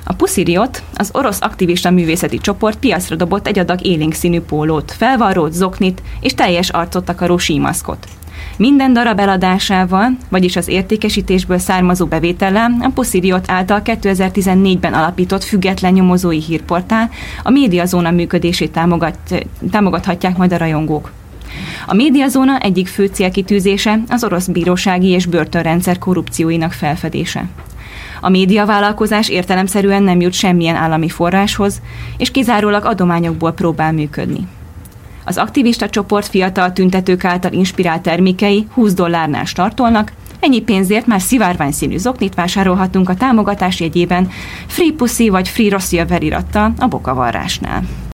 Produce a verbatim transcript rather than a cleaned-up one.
A Pussy Riot, az orosz aktivista művészeti csoport piacra dobott egy adag élénk színű pólót, felvarrót, zoknit és teljes arcot takaró símaszkot. Minden darab eladásával, vagyis az értékesítésből származó bevétellel a Pussy Riot által kétezer-tizennégyben alapított független nyomozói hírportál a Médiazóna működését támogat, támogathatják majd a rajongók. A Médiazóna egyik fő célkitűzése az orosz bírósági és börtönrendszer korrupcióinak felfedése. A médiavállalkozás értelemszerűen nem jut semmilyen állami forráshoz, és kizárólag adományokból próbál működni. Az aktivista csoport fiatal tüntetők által inspirált termékei húsz dollárnál startolnak, ennyi pénzért már szivárványszínű zoknit vásárolhatunk a támogatás jegyében Free Pussy vagy Free Rosszia verirattal a bokavarrásnál.